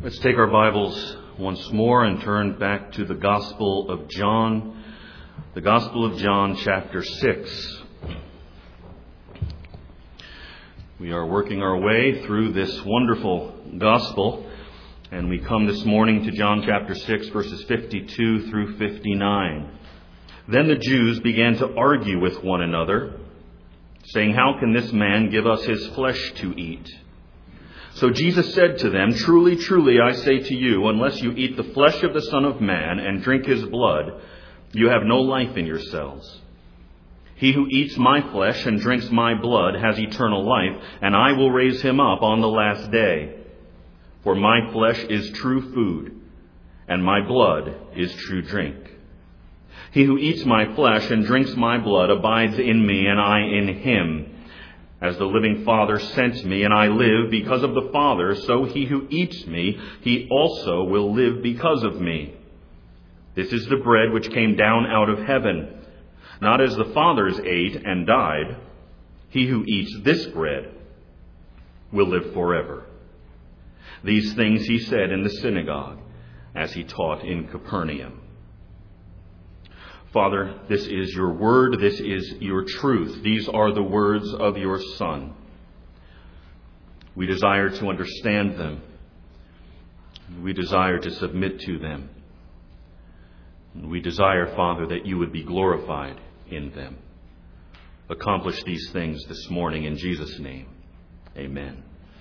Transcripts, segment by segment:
Let's take our Bibles once more and turn back to the Gospel of John. The Gospel of John, chapter 6. We are working our way through this wonderful Gospel, and we come this morning to John chapter 6, verses 52 through 59. Then the Jews began to argue with one another, saying, "How can this man give us his flesh to eat?" So Jesus said to them, "Truly, truly, I say to you, unless you eat the flesh of the Son of Man and drink his blood, you have no life in yourselves. He who eats my flesh and drinks my blood has eternal life, and I will raise him up on the last day. For my flesh is true food, and my blood is true drink. He who eats my flesh and drinks my blood abides in me, and I in him. As the living Father sent me, and I live because of the Father, so he who eats me, he also will live because of me. This is the bread which came down out of heaven, not as the fathers ate and died. He who eats this bread will live forever." These things he said in the synagogue as he taught in Capernaum. Father, this is your word, this is your truth. These are the words of your Son. We desire to understand them. We desire to submit to them. We desire, Father, that you would be glorified in them. Accomplish these things this morning in Jesus' name. Amen.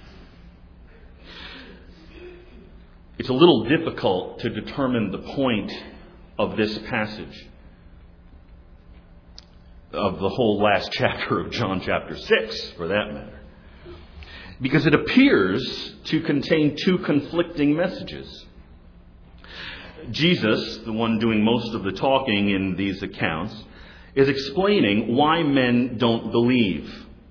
It's a little difficult to determine the point of this passage, of the whole last chapter of John chapter 6, for that matter, because it appears to contain two conflicting messages. Jesus, the one doing most of the talking in these accounts, is explaining why men don't believe.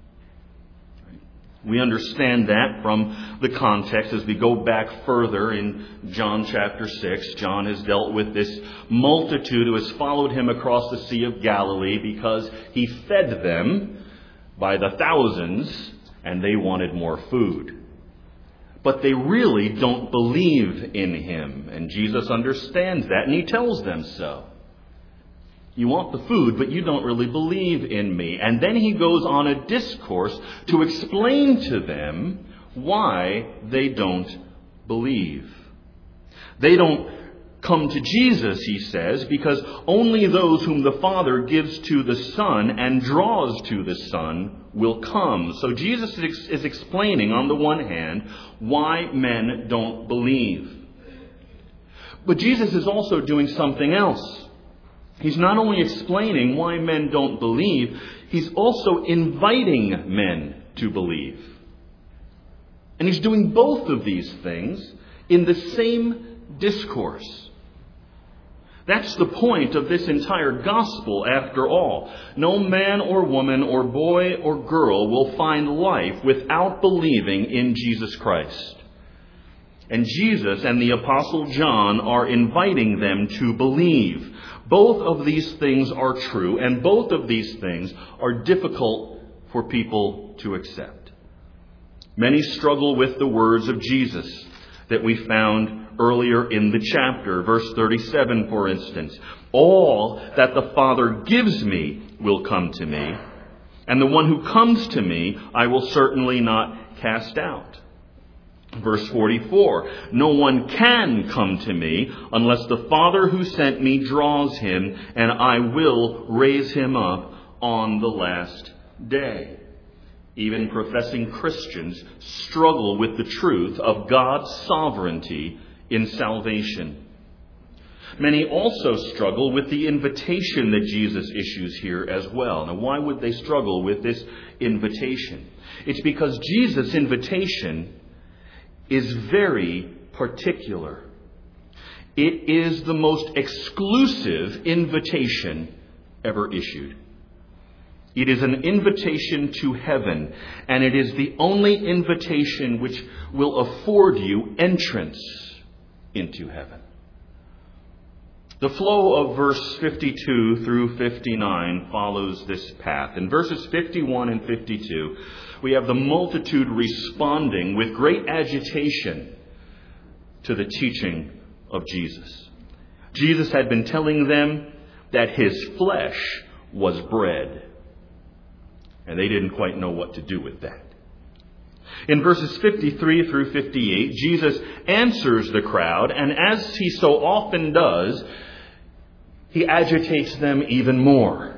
We understand that from the context as we go back further in John chapter 6. John has dealt with this multitude who has followed him across the Sea of Galilee because he fed them by the thousands and they wanted more food. But they really don't believe in him, and Jesus understands that, and he tells them so. You want the food, but you don't really believe in me. And then he goes on a discourse to explain to them why they don't believe. They don't come to Jesus, he says, because only those whom the Father gives to the Son and draws to the Son will come. So Jesus is explaining, on the one hand, why men don't believe. But Jesus is also doing something else. He's not only explaining why men don't believe, he's also inviting men to believe. And he's doing both of these things in the same discourse. That's the point of this entire gospel, after all. No man or woman or boy or girl will find life without believing in Jesus Christ. And Jesus and the Apostle John are inviting them to believe. Both of these things are true, and both of these things are difficult for people to accept. Many struggle with the words of Jesus that we found earlier in the chapter. Verse 37, for instance. "All that the Father gives me will come to me, and the one who comes to me I will certainly not cast out." Verse 44, "No one can come to me unless the Father who sent me draws him, and I will raise him up on the last day." Even professing Christians struggle with the truth of God's sovereignty in salvation. Many also struggle with the invitation that Jesus issues here as well. Now, why would they struggle with this invitation? It's because Jesus' invitation is very particular. It is the most exclusive invitation ever issued. It is an invitation to heaven, and it is the only invitation which will afford you entrance into heaven. The flow of verse 52 through 59 follows this path. In verses 51 and 52, we have the multitude responding with great agitation to the teaching of Jesus. Jesus had been telling them that his flesh was bread. And they didn't quite know what to do with that. In verses 53 through 58, Jesus answers the crowd, and as he so often does, he agitates them even more.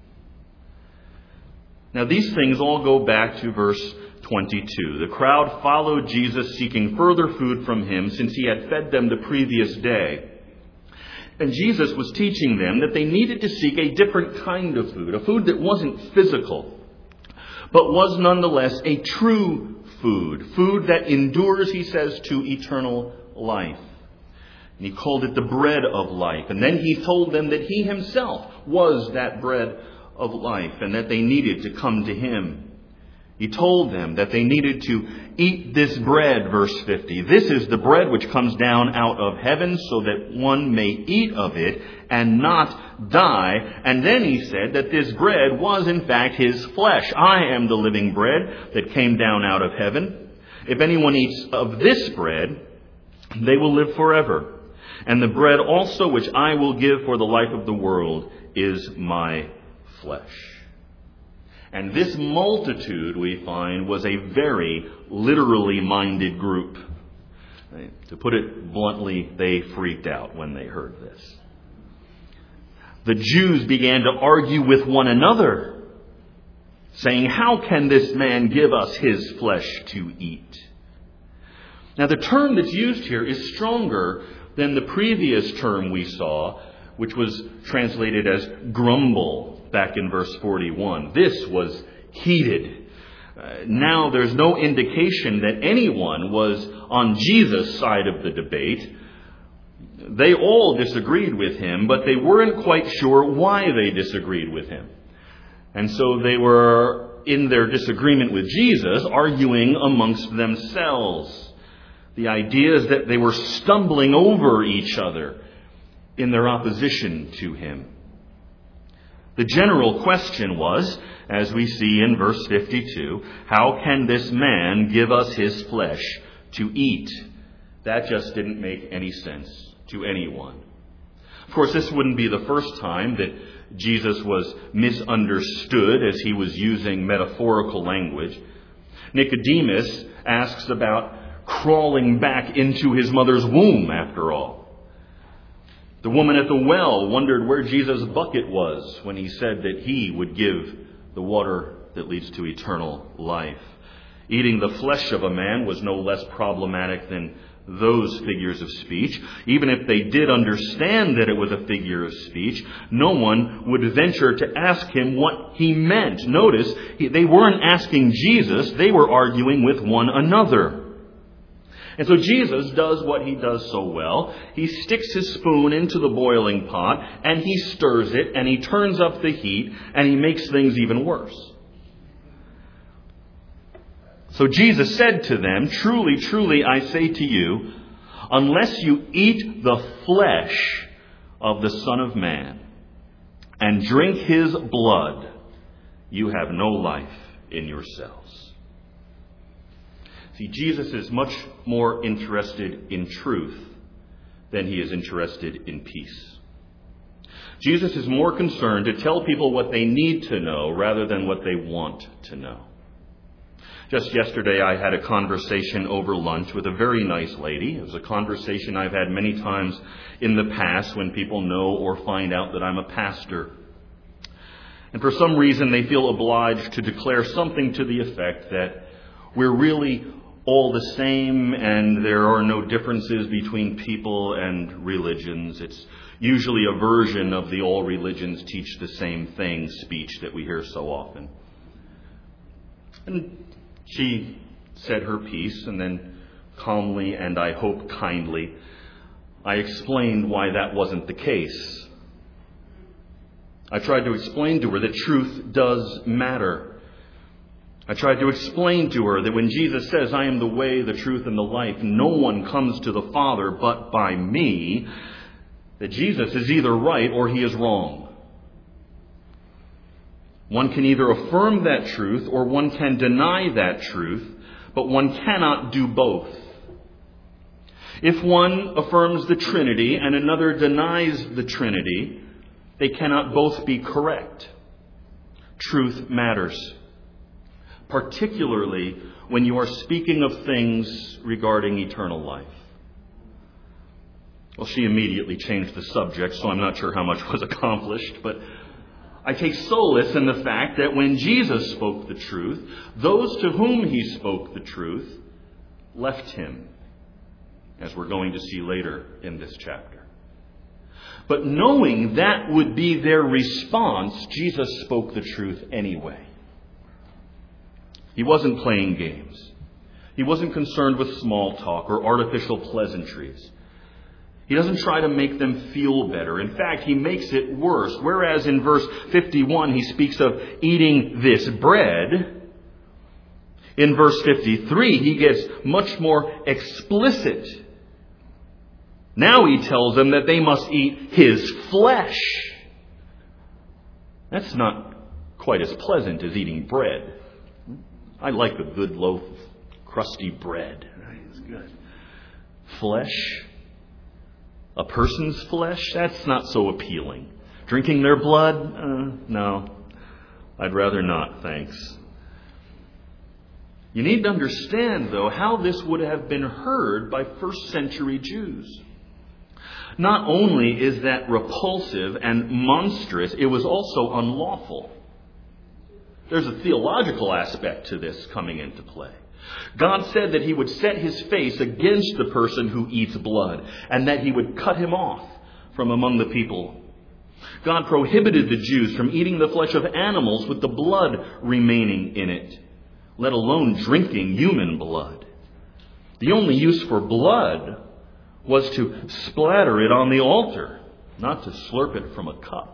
Now, these things all go back to verse 22. The crowd followed Jesus, seeking further food from him, since he had fed them the previous day. And Jesus was teaching them that they needed to seek a different kind of food, a food that wasn't physical, but was nonetheless a true food that endures, he says, to eternal life. And he called it the bread of life. And then he told them that he himself was that bread of life and that they needed to come to him. He told them that they needed to eat this bread, verse 50. This is the bread which comes down out of heaven, so that one may eat of it and not die. And then he said that this bread was in fact his flesh. I am the living bread that came down out of heaven. If anyone eats of this bread, they will live forever. And the bread also which I will give for the life of the world is my flesh. And this multitude, we find, was a very literally minded group. To put it bluntly, they freaked out when they heard this. The Jews began to argue with one another, saying, "How can this man give us his flesh to eat?" Now, the term that's used here is stronger than the previous term we saw, which was translated as grumble back in verse 41. This was heated. Now there's no indication that anyone was on Jesus' side of the debate. They all disagreed with him, but they weren't quite sure why they disagreed with him. And so they were, in their disagreement with Jesus, arguing amongst themselves. The idea is that they were stumbling over each other in their opposition to him. The general question was, as we see in verse 52, how can this man give us his flesh to eat? That just didn't make any sense to anyone. Of course, this wouldn't be the first time that Jesus was misunderstood as he was using metaphorical language. Nicodemus asks about crawling back into his mother's womb, after all. The woman at the well wondered where Jesus' bucket was when he said that he would give the water that leads to eternal life. Eating the flesh of a man was no less problematic than those figures of speech. Even if they did understand that it was a figure of speech, no one would venture to ask him what he meant. Notice, they weren't asking Jesus, they were arguing with one another. And so Jesus does what he does so well. He sticks his spoon into the boiling pot, and he stirs it, and he turns up the heat, and he makes things even worse. So Jesus said to them, "Truly, truly, I say to you, unless you eat the flesh of the Son of Man and drink his blood, you have no life in yourselves." See, Jesus is much more interested in truth than he is interested in peace. Jesus is more concerned to tell people what they need to know rather than what they want to know. Just yesterday, I had a conversation over lunch with a very nice lady. It was a conversation I've had many times in the past when people know or find out that I'm a pastor. And for some reason, they feel obliged to declare something to the effect that we're really all the same and there are no differences between people and religions. It's usually a version of the all religions teach the same thing speech that we hear so often. And she said her piece, and then calmly and I hope kindly, I explained why that wasn't the case. I tried to explain to her that truth does matter. I tried to explain to her that when Jesus says, "I am the way, the truth, and the life, no one comes to the Father but by me," that Jesus is either right or he is wrong. One can either affirm that truth or one can deny that truth, but one cannot do both. If one affirms the Trinity and another denies the Trinity, they cannot both be correct. Truth matters, particularly when you are speaking of things regarding eternal life. Well, she immediately changed the subject, so I'm not sure how much was accomplished, but I take solace in the fact that when Jesus spoke the truth, those to whom he spoke the truth left him, as we're going to see later in this chapter. But knowing that would be their response, Jesus spoke the truth anyway. He wasn't playing games. He wasn't concerned with small talk or artificial pleasantries. He doesn't try to make them feel better. In fact, he makes it worse. Whereas in verse 51 he speaks of eating this bread, in verse 53 he gets much more explicit. Now he tells them that they must eat his flesh. That's not quite as pleasant as eating bread. I like a good loaf of crusty bread. It's good. Flesh? A person's flesh? That's not so appealing. Drinking their blood? No. I'd rather not, thanks. You need to understand, though, how this would have been heard by first century Jews. Not only is that repulsive and monstrous, it was also unlawful. There's a theological aspect to this coming into play. God said that he would set his face against the person who eats blood, and that he would cut him off from among the people. God prohibited the Jews from eating the flesh of animals with the blood remaining in it, let alone drinking human blood. The only use for blood was to splatter it on the altar, not to slurp it from a cup.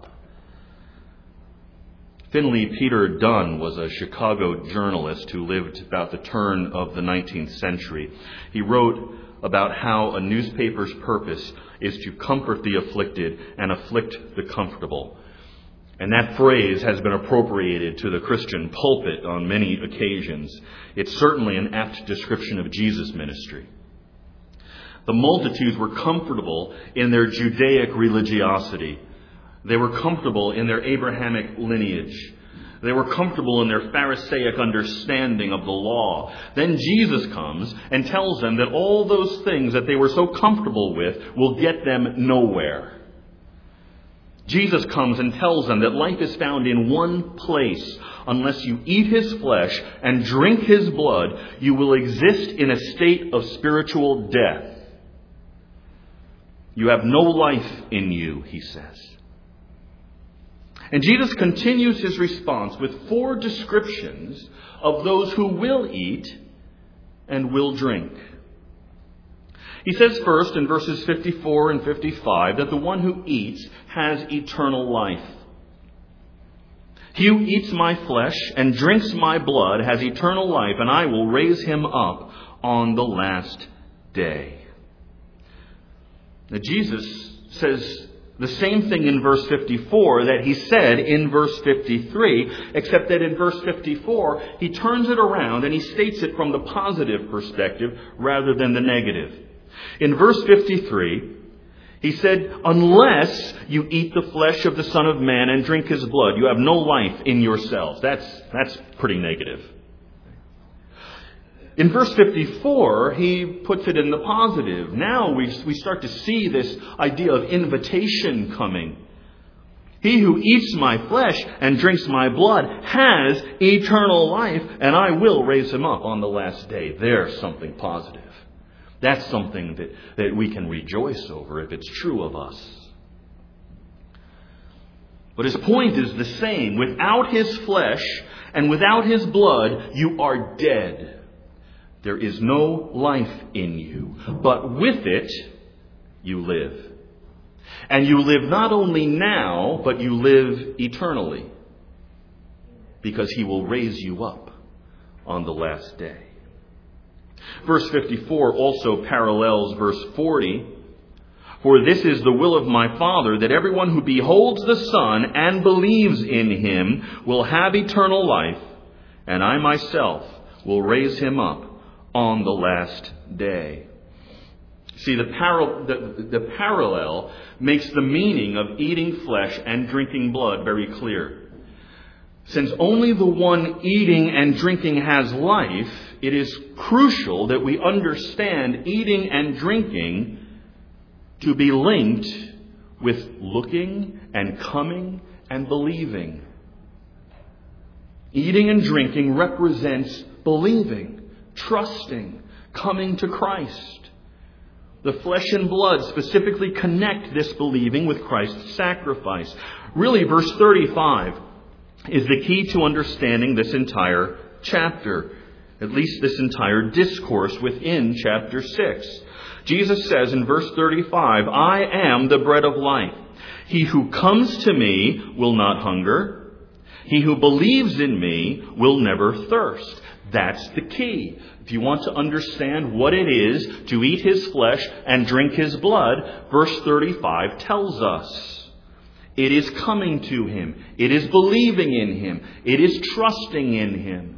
Finley Peter Dunn was a Chicago journalist who lived about the turn of the 19th century. He wrote about how a newspaper's purpose is to comfort the afflicted and afflict the comfortable. And that phrase has been appropriated to the Christian pulpit on many occasions. It's certainly an apt description of Jesus' ministry. The multitudes were comfortable in their Judaic religiosity. They were comfortable in their Abrahamic lineage. They were comfortable in their Pharisaic understanding of the law. Then Jesus comes and tells them that all those things that they were so comfortable with will get them nowhere. Jesus comes and tells them that life is found in one place. Unless you eat his flesh and drink his blood, you will exist in a state of spiritual death. You have no life in you, he says. And Jesus continues his response with 4 descriptions of those who will eat and will drink. He says first in verses 54 and 55 that the one who eats has eternal life. He who eats my flesh and drinks my blood has eternal life, and I will raise him up on the last day. Now Jesus says the same thing in verse 54 that he said in verse 53, except that in verse 54 he turns it around and he states it from the positive perspective rather than the negative. In verse 53, he said, unless you eat the flesh of the Son of Man and drink his blood, you have no life in yourselves. That's pretty negative. In verse 54, he puts it in the positive. Now we start to see this idea of invitation coming. He who eats my flesh and drinks my blood has eternal life, and I will raise him up on the last day. There's something positive. That's something that we can rejoice over if it's true of us. But his point is the same. Without his flesh and without his blood, you are dead. There is no life in you. But with it, you live. And you live not only now, but you live eternally. Because he will raise you up on the last day. Verse 54 also parallels verse 40. For this is the will of my Father, that everyone who beholds the Son and believes in him will have eternal life, and I myself will raise him up on the last day. See, the parallel makes the meaning of eating flesh and drinking blood very clear. Since only the one eating and drinking has life, it is crucial that we understand eating and drinking to be linked with looking and coming and believing. Eating and drinking represents believing, trusting, coming to Christ. The flesh and blood specifically connect this believing with Christ's sacrifice. Really, verse 35 is the key to understanding this entire chapter, at least this entire discourse within chapter 6. Jesus says in verse 35, I am the bread of life. He who comes to me will not hunger. He who believes in me will never thirst. That's the key. If you want to understand what it is to eat his flesh and drink his blood, verse 35 tells us. It is coming to him. It is believing in him. It is trusting in him.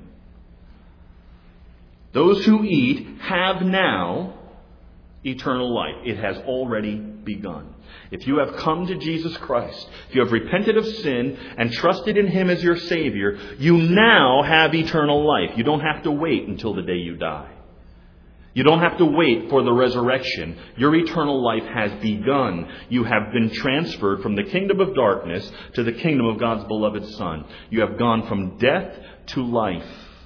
Those who eat have now eternal life. It has already begun. If you have come to Jesus Christ, if you have repented of sin and trusted in him as your Savior, you now have eternal life. You don't have to wait until the day you die. You don't have to wait for the resurrection. Your eternal life has begun. You have been transferred from the kingdom of darkness to the kingdom of God's beloved Son. You have gone from death to life.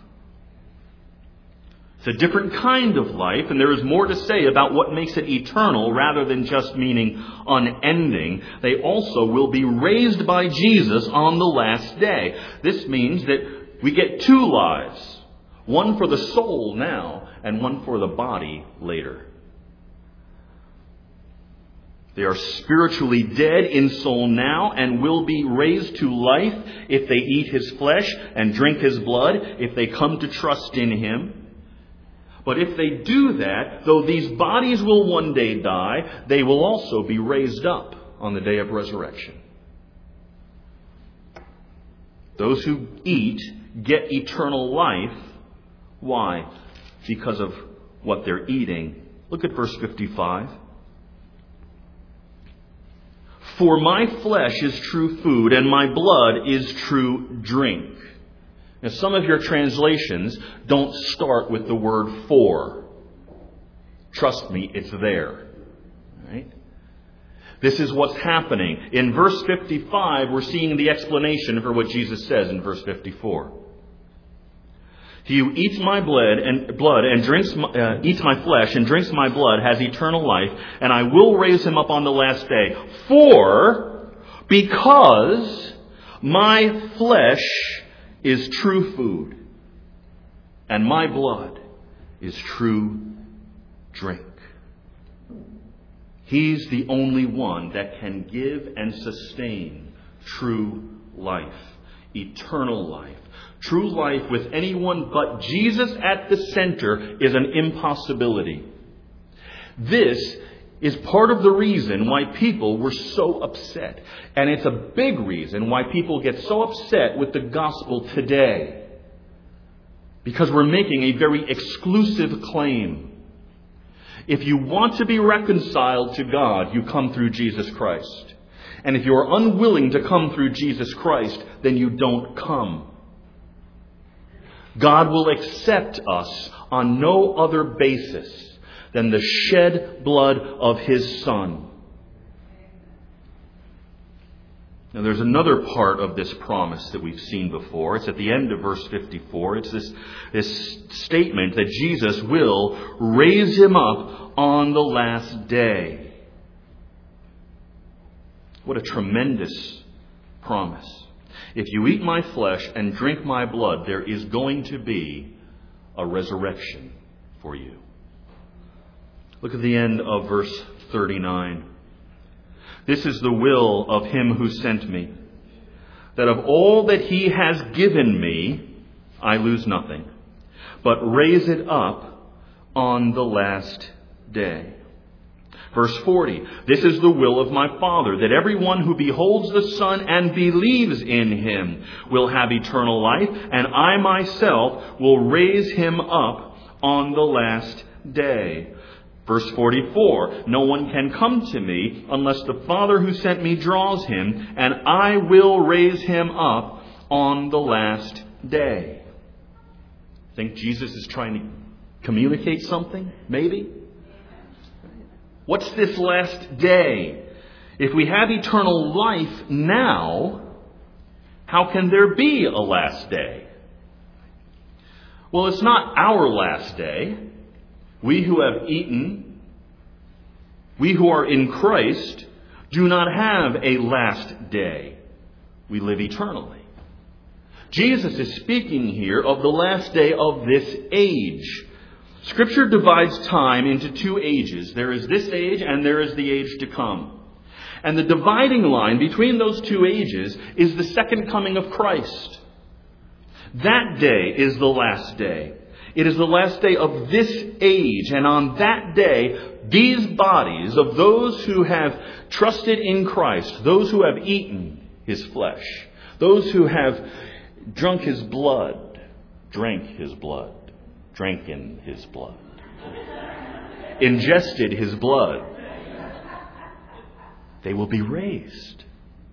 It's a different kind of life, and there is more to say about what makes it eternal rather than just meaning unending. They also will be raised by Jesus on the last day. This means that we get two lives. One for the soul now, and one for the body later. They are spiritually dead in soul now and will be raised to life if they eat his flesh and drink his blood, if they come to trust in him. But if they do that, though these bodies will one day die, they will also be raised up on the day of resurrection. Those who eat get eternal life. Why? Because of what they're eating. Look at verse 55. For my flesh is true food, and my blood is true drink. Now, some of your translations don't start with the word for. Trust me, it's there. Right? This is what's happening. In verse 55, we're seeing the explanation for what Jesus says in verse 54. He who eats my blood and drinks eats my flesh and drinks my blood has eternal life, and I will raise him up on the last day. Because my flesh is true food, and my blood is true drink. He's the only one that can give and sustain true life, eternal life. True life with anyone but Jesus at the center is an impossibility. This is part of the reason why people were so upset. And it's a big reason why people get so upset with the gospel today. Because we're making a very exclusive claim. If you want to be reconciled to God, you come through Jesus Christ. And if you are unwilling to come through Jesus Christ, then you don't come. God will accept us on no other basis than the shed blood of his Son. Now there's another part of this promise that we've seen before. It's at the end of verse 54. It's this statement that Jesus will raise him up on the last day. What a tremendous promise. If you eat my flesh and drink my blood, there is going to be a resurrection for you. Look at the end of verse 39. This is the will of him who sent me, that of all that he has given me, I lose nothing, but raise it up on the last day. Verse 40, this is the will of my Father, that everyone who beholds the Son and believes in him will have eternal life, and I myself will raise him up on the last day. Verse 44, no one can come to me unless the Father who sent me draws him, and I will raise him up on the last day. Think Jesus is trying to communicate something? Maybe? What's this last day? If we have eternal life now, how can there be a last day? Well, it's not our last day. We who have eaten, we who are in Christ, do not have a last day. We live eternally. Jesus is speaking here of the last day of this age. Scripture divides time into two ages. There is this age and there is the age to come. And the dividing line between those two ages is the second coming of Christ. That day is the last day. It is the last day of this age. And on that day, these bodies of those who have trusted in Christ, those who have eaten his flesh, those who have drunk his blood, drank his blood, drank in his blood, ingested his blood, they will be raised.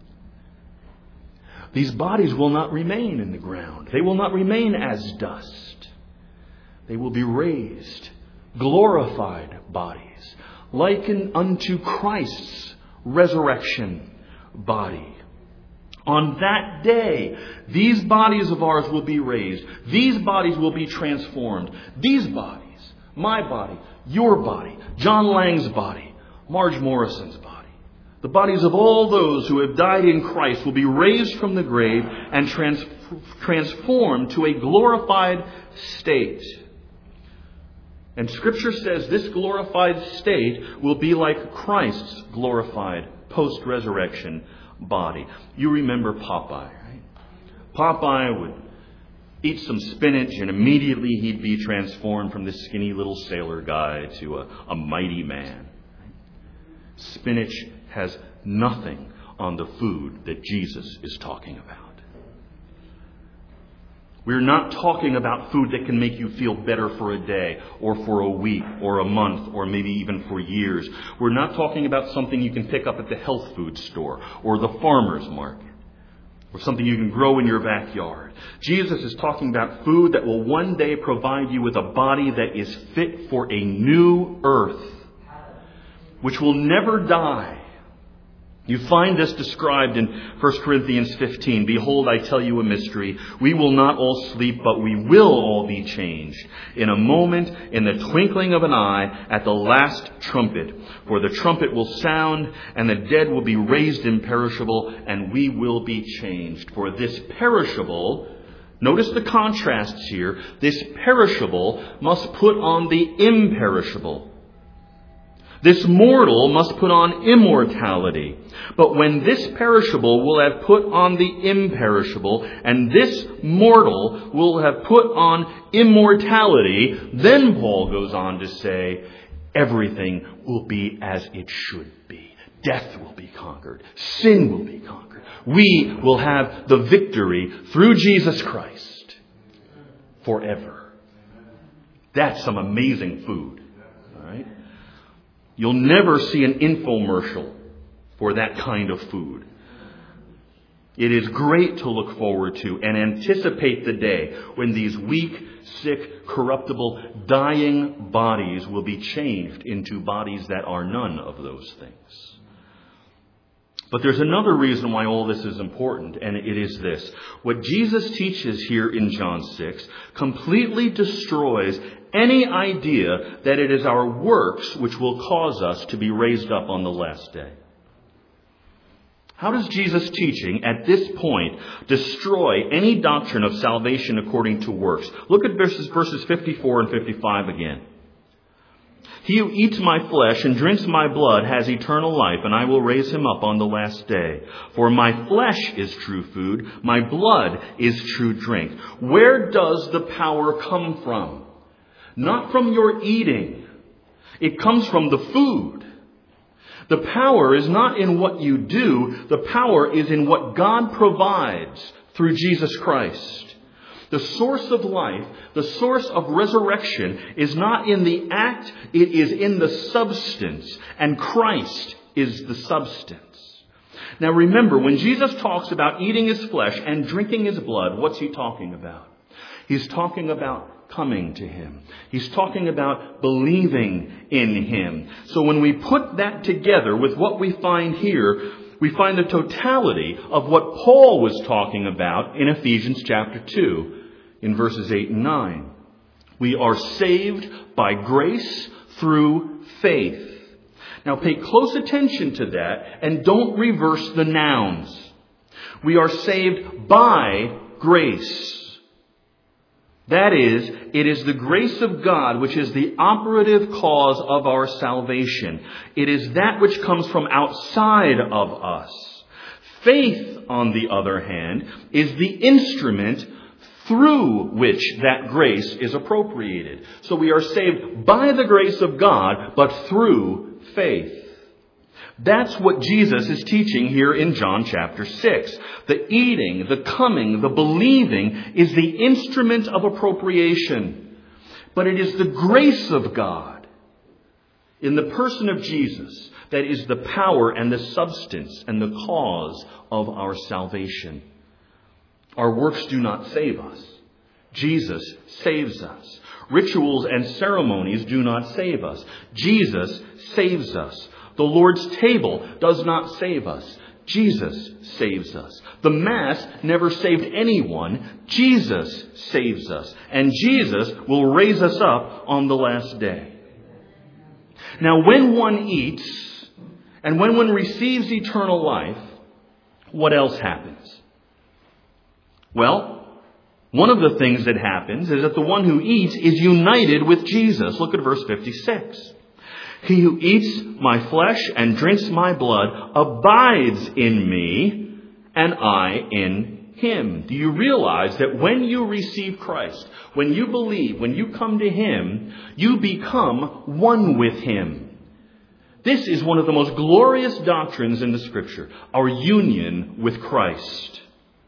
These bodies will not remain in the ground. They will not remain as dust. They will be raised, glorified bodies, likened unto Christ's resurrection body. On that day, these bodies of ours will be raised. These bodies will be transformed. These bodies, my body, your body, John Lang's body, Marge Morrison's body, the bodies of all those who have died in Christ will be raised from the grave and transformed to a glorified state. And Scripture says this glorified state will be like Christ's glorified post-resurrection body. You remember Popeye, right? Popeye would eat some spinach and immediately he'd be transformed from this skinny little sailor guy to a mighty man. Spinach has nothing on the food that Jesus is talking about. We're not talking about food that can make you feel better for a day or for a week or a month or maybe even for years. We're not talking about something you can pick up at the health food store or the farmer's market or something you can grow in your backyard. Jesus is talking about food that will one day provide you with a body that is fit for a new earth, which will never die. You find this described in 1 Corinthians 15. Behold, I tell you a mystery. We will not all sleep, but we will all be changed. In a moment, in the twinkling of an eye, at the last trumpet. For the trumpet will sound, and the dead will be raised imperishable, and we will be changed. For this perishable, notice the contrasts here, this perishable must put on the imperishable. This mortal must put on immortality. But when this perishable will have put on the imperishable, and this mortal will have put on immortality, then Paul goes on to say, everything will be as it should be. Death will be conquered. Sin will be conquered. We will have the victory through Jesus Christ forever. That's some amazing food. All right? You'll never see an infomercial for that kind of food. It is great to look forward to and anticipate the day when these weak, sick, corruptible, dying bodies will be changed into bodies that are none of those things. But there's another reason why all this is important, and it is this. What Jesus teaches here in John 6 completely destroys any idea that it is our works which will cause us to be raised up on the last day. How does Jesus' teaching at this point destroy any doctrine of salvation according to works? Look at verses 54 and 55 again. He who eats my flesh and drinks my blood has eternal life, and I will raise him up on the last day. For my flesh is true food, my blood is true drink. Where does the power come from? Not from your eating. It comes from the food. The power is not in what you do. The power is in what God provides through Jesus Christ. The source of life, the source of resurrection is not in the act, it is in the substance. And Christ is the substance. Now remember, when Jesus talks about eating his flesh and drinking his blood, what's he talking about? He's talking about coming to him. He's talking about believing in him. So when we put that together with what we find here, we find the totality of what Paul was talking about in Ephesians chapter 2 in verses 8 and 9. We are saved by grace through faith. Now pay close attention to that and don't reverse the nouns. We are saved by grace. That is, it is the grace of God which is the operative cause of our salvation. It is that which comes from outside of us. Faith, on the other hand, is the instrument through which that grace is appropriated. So we are saved by the grace of God, but through faith. That's what Jesus is teaching here in John chapter 6. The eating, the coming, the believing is the instrument of appropriation. But it is the grace of God in the person of Jesus that is the power and the substance and the cause of our salvation. Our works do not save us. Jesus saves us. Rituals and ceremonies do not save us. Jesus saves us. The Lord's table does not save us. Jesus saves us. The Mass never saved anyone. Jesus saves us. And Jesus will raise us up on the last day. Now, when one eats and when one receives eternal life, what else happens? Well, one of the things that happens is that the one who eats is united with Jesus. Look at verse 56. He who eats my flesh and drinks my blood abides in me, and I in him. Do you realize that when you receive Christ, when you believe, when you come to him, you become one with him? This is one of the most glorious doctrines in the Scripture, our union with Christ.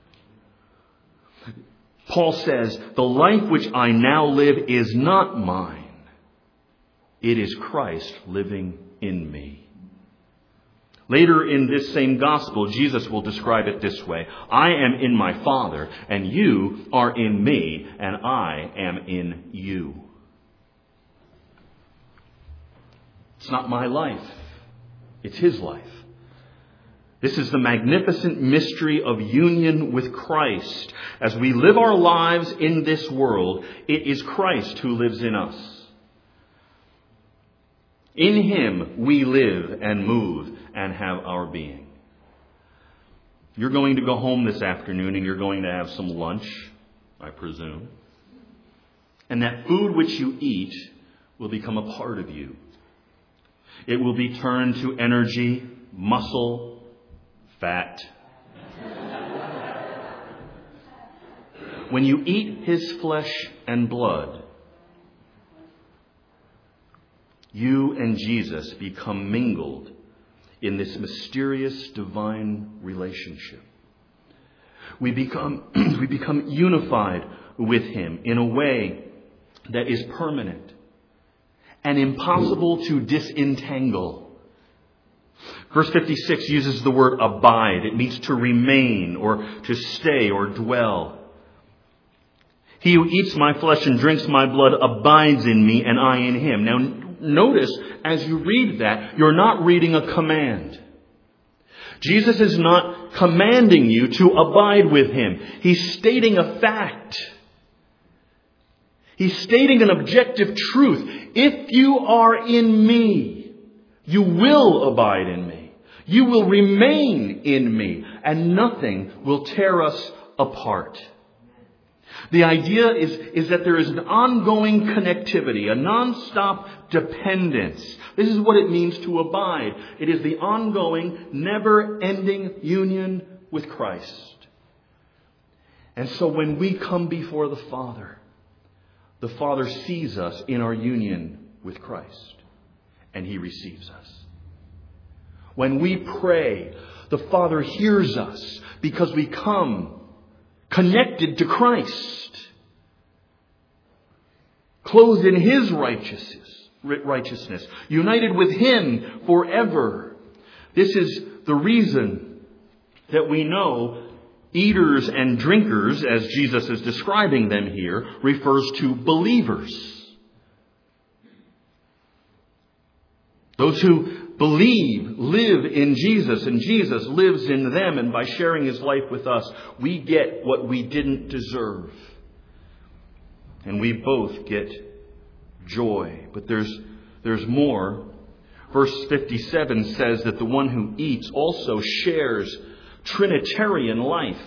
Paul says, the life which I now live is not mine. It is Christ living in me. Later in this same gospel, Jesus will describe it this way. I am in my Father, and you are in me, and I am in you. It's not my life. It's his life. This is the magnificent mystery of union with Christ. As we live our lives in this world, it is Christ who lives in us. In him we live and move and have our being. You're going to go home this afternoon and you're going to have some lunch, I presume. And that food which you eat will become a part of you. It will be turned to energy, muscle, fat. When you eat his flesh and blood, you and Jesus become mingled in this mysterious divine relationship. We become unified with him in a way that is permanent and impossible to disentangle. Verse 56 uses the word abide. It means to remain or to stay or dwell. He who eats my flesh and drinks my blood abides in me and I in him. Now notice as you read that, you're not reading a command. Jesus is not commanding you to abide with him. He's stating a fact. He's stating an objective truth. If you are in me, you will abide in me. You will remain in me, and nothing will tear us apart. The idea is that there is an ongoing connectivity, a non-stop dependence. This is what it means to abide. It is the ongoing, never-ending union with Christ. And so when we come before the Father sees us in our union with Christ, and he receives us. When we pray, the Father hears us because we come connected to Christ. clothed in His righteousness, united with Him forever. This is the reason that we know eaters and drinkers, as Jesus is describing them here, refers to believers. Those who believe, live in Jesus, and Jesus lives in them, and by sharing His life with us, we get what we didn't deserve. And we both get joy. But there's more. Verse 57 says that the one who eats also shares Trinitarian life.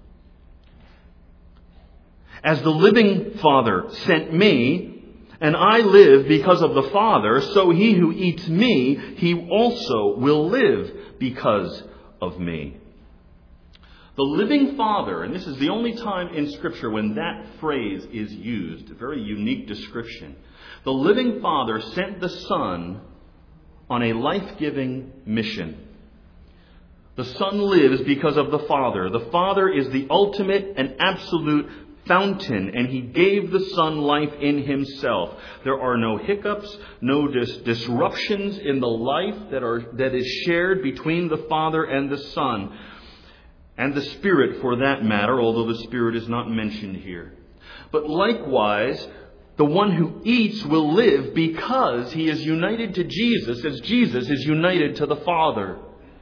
As the living Father sent me, and I live because of the Father, so he who eats me, he also will live because of me. The living Father, and this is the only time in Scripture when that phrase is used, a very unique description. The living Father sent the Son on a life-giving mission. The Son lives because of the Father. The Father is the ultimate and absolute fountain, and He gave the Son life in Himself. There are no hiccups, no disruptions in the life that is shared between the Father and the Son, and the Spirit for that matter, although the Spirit is not mentioned here. But likewise, the one who eats will live because he is united to Jesus, as Jesus is united to the Father.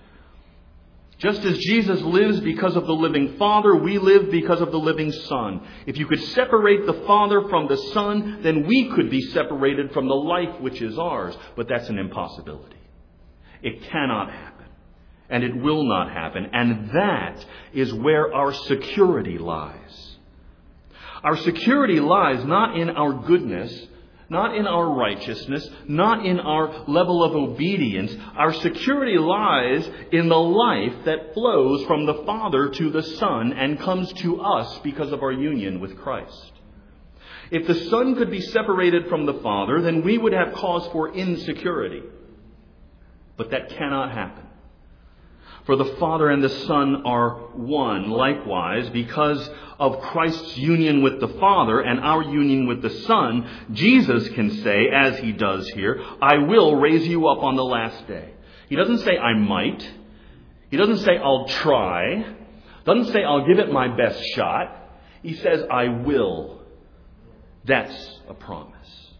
Just as Jesus lives because of the living Father, we live because of the living Son. If you could separate the Father from the Son, then we could be separated from the life which is ours. But that's an impossibility. It cannot happen. And it will not happen. And that is where our security lies. Our security lies not in our goodness, not in our righteousness, not in our level of obedience. Our security lies in the life that flows from the Father to the Son and comes to us because of our union with Christ. If the Son could be separated from the Father, then we would have cause for insecurity. But that cannot happen. For the Father and the Son are one. Likewise, because of Christ's union with the Father and our union with the Son, Jesus can say, as He does here, I will raise you up on the last day. He doesn't say, I might. He doesn't say, I'll try. Doesn't say, I'll give it my best shot. He says, I will. That's a promise.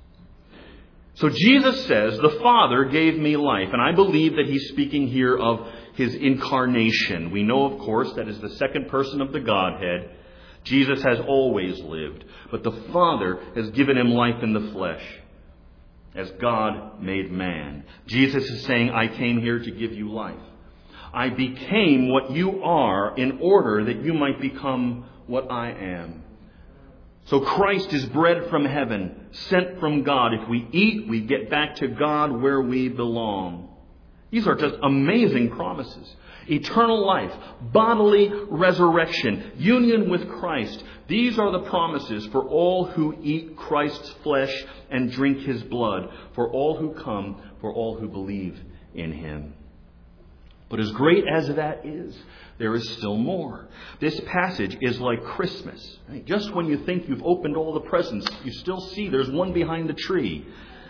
So Jesus says, the Father gave me life. And I believe that He's speaking here of His incarnation. We know, of course, that as the second person of the Godhead, Jesus has always lived. But the Father has given Him life in the flesh as God made man. Jesus is saying, I came here to give you life. I became what you are in order that you might become what I am. So Christ is bread from heaven, sent from God. If we eat, we get back to God where we belong. These are just amazing promises. Eternal life, bodily resurrection, union with Christ. These are the promises for all who eat Christ's flesh and drink His blood, for all who come, for all who believe in Him. But as great as that is, there is still more. This passage is like Christmas. Just when you think you've opened all the presents, you still see there's one behind the tree.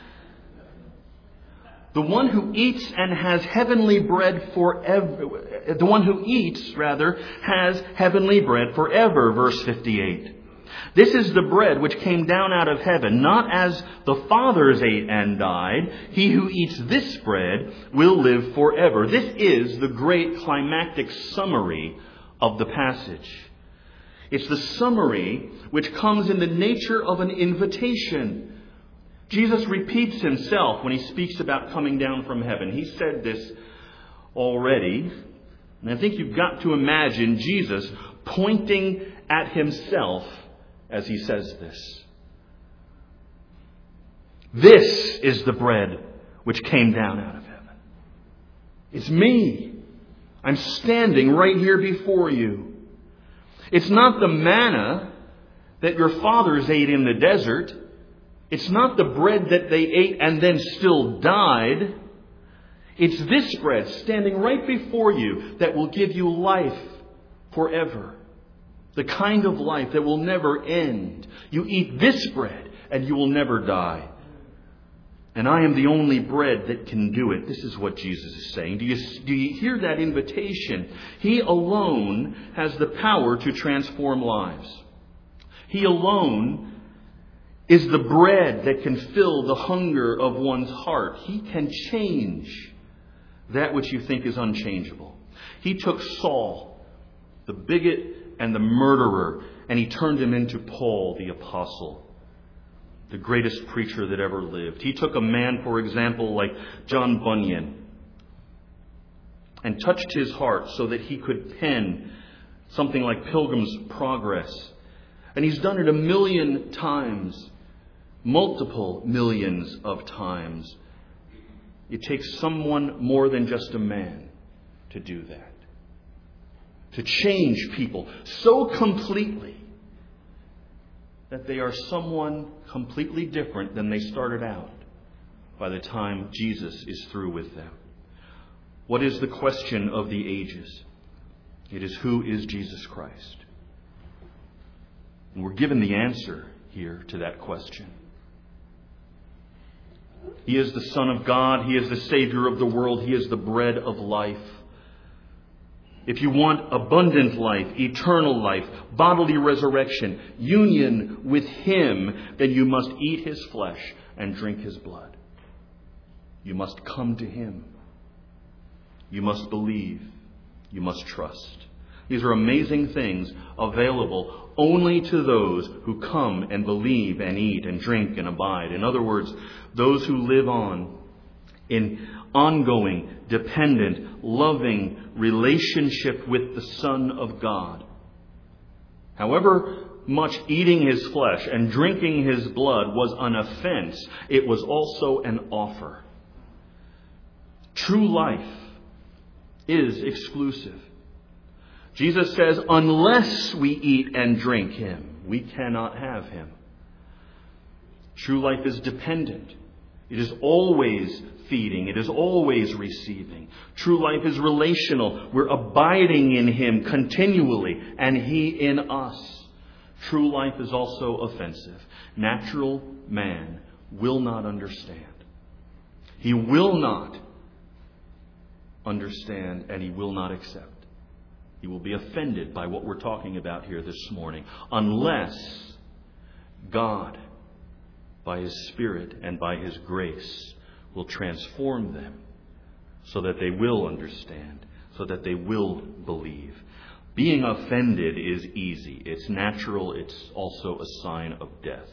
The one who eats and has heavenly bread forever. The one who eats, rather, has heavenly bread forever. Verse 58. This is the bread which came down out of heaven, not as the fathers ate and died. He who eats this bread will live forever. This is the great climactic summary of the passage. It's the summary which comes in the nature of an invitation. Jesus repeats Himself when He speaks about coming down from heaven. He said this already. And I think you've got to imagine Jesus pointing at Himself as He says this. This is the bread which came down out of heaven. It's me. I'm standing right here before you. It's not the manna that your fathers ate in the desert. It's not the bread that they ate and then still died. It's this bread standing right before you that will give you life forever. The kind of life that will never end. You eat this bread and you will never die. And I am the only bread that can do it. This is what Jesus is saying. Do you hear that invitation? He alone has the power to transform lives. He alone is the bread that can fill the hunger of one's heart. He can change that which you think is unchangeable. He took Saul, the bigot and the murderer, and he turned him into Paul, the apostle, the greatest preacher that ever lived. He took a man, for example, like John Bunyan, and touched his heart so that he could pen something like Pilgrim's Progress. And he's done it 1,000,000 times, multiple millions of times. It takes someone more than just a man to do that. To change people so completely that they are someone completely different than they started out by the time Jesus is through with them. What is the question of the ages? It is, who is Jesus Christ? And we're given the answer here to that question. He is the Son of God. He is the Savior of the world. He is the bread of life. If you want abundant life, eternal life, bodily resurrection, union with Him, then you must eat His flesh and drink His blood. You must come to Him. You must believe. You must trust. These are amazing things available only to those who come and believe and eat and drink and abide. In other words, those who live on in ongoing, dependent, loving relationship with the Son of God. However much eating His flesh and drinking His blood was an offense, it was also an offer. True life is exclusive. Jesus says, unless we eat and drink Him, we cannot have Him. True life is dependent. It is always feeding. It is always receiving. True life is relational. We're abiding in Him continually and He in us. True life is also offensive. Natural man will not understand. He will not understand and he will not accept. He will be offended by what we're talking about here this morning, unless God, by His Spirit and by His grace, will transform them so that they will understand, so that they will believe. Being offended is easy. It's natural. It's also a sign of death.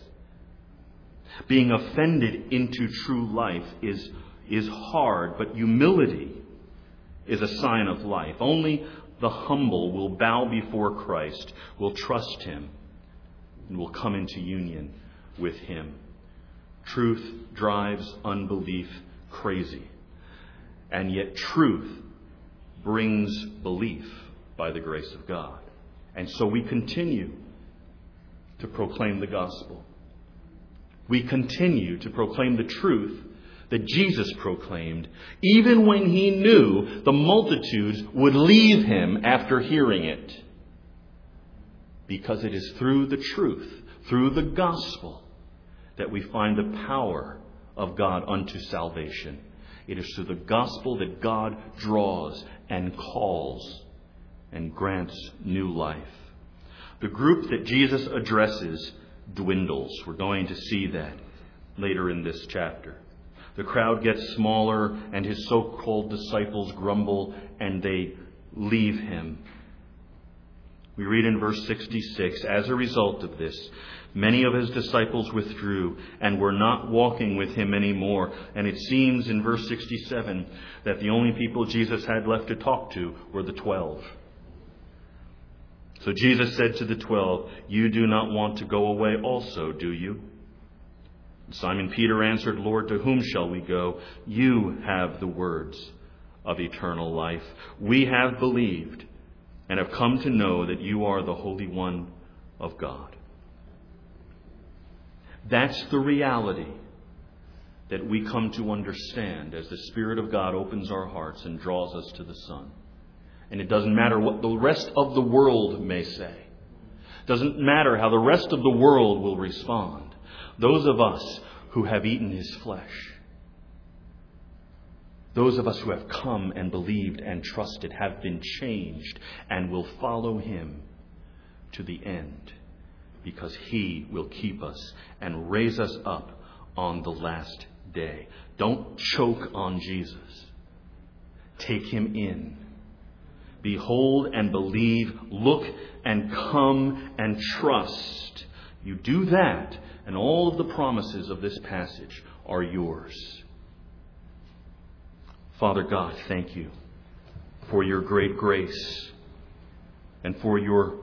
Being offended into true life is hard, but humility is a sign of life. Only the humble will bow before Christ, will trust Him, and will come into union with Him. Truth drives unbelief crazy. And yet truth brings belief by the grace of God. And so we continue to proclaim the gospel. We continue to proclaim the truth that Jesus proclaimed, even when He knew the multitudes would leave Him after hearing it. Because it is through the truth, through the gospel, that we find the power of God unto salvation. It is through the gospel that God draws and calls and grants new life. The group that Jesus addresses dwindles. We're going to see that later in this chapter. The crowd gets smaller and His so-called disciples grumble and they leave Him. We read in verse 66, as a result of this, many of His disciples withdrew and were not walking with Him anymore. And it seems in verse 67 that the only people Jesus had left to talk to were the 12. So Jesus said to the 12, you do not want to go away also, do you? Simon Peter answered, Lord, to whom shall we go? You have the words of eternal life. We have believed and have come to know that You are the Holy One of God. That's the reality that we come to understand as the Spirit of God opens our hearts and draws us to the Son. And it doesn't matter what the rest of the world may say. It doesn't matter how the rest of the world will respond. those of us who have eaten his flesh, those of us who have come and believed and trusted, have been changed and will follow him to the end, because he will keep us and raise us up on the last day. Don't choke on Jesus. Take him in. Behold and believe. Look and come and trust. You do that, and all of the promises of this passage are yours. Father God, thank you for your great grace and for your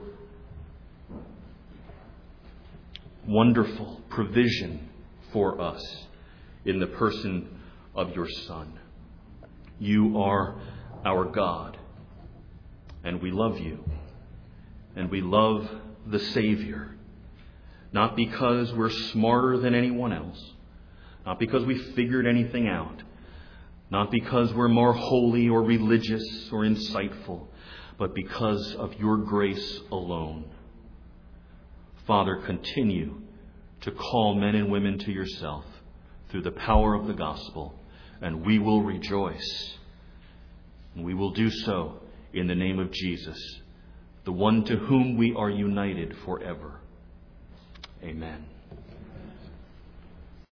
wonderful provision for us in the person of your Son. You are our God, and we love you, and we love the Savior, not because we're smarter than anyone else, not because we figured anything out, not because we're more holy or religious or insightful, but because of your grace alone. Father, continue to call men and women to yourself through the power of the gospel, and we will rejoice. And we will do so in the name of Jesus, the one to whom we are united forever. Amen.